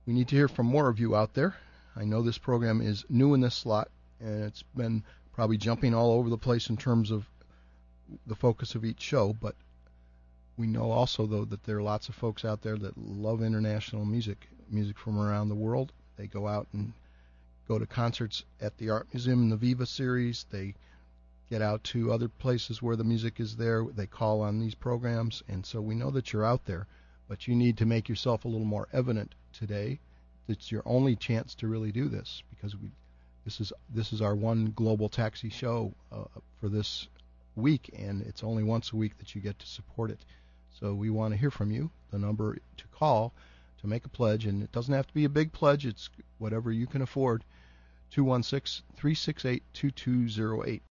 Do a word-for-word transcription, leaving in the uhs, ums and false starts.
we need to hear from more of you out there. I know this program is new in this slot, and it's been probably jumping all over the place in terms of the focus of each show, but we know also, though, that there are lots of folks out there that love international music, music from around the world. They go out and go to concerts at the Art Museum in the Viva series. They get out to other places where the music is there. They call on these programs, and so we know that you're out there, but you need to make yourself a little more evident today. It's your only chance to really do this, because we this is this is our one global taxi show uh, for this week, and it's only once a week that you get to support it. So we want to hear from you. The number to call to make a pledge, and it doesn't have to be a big pledge, it's whatever you can afford, two one six, three six eight, two two zero eight.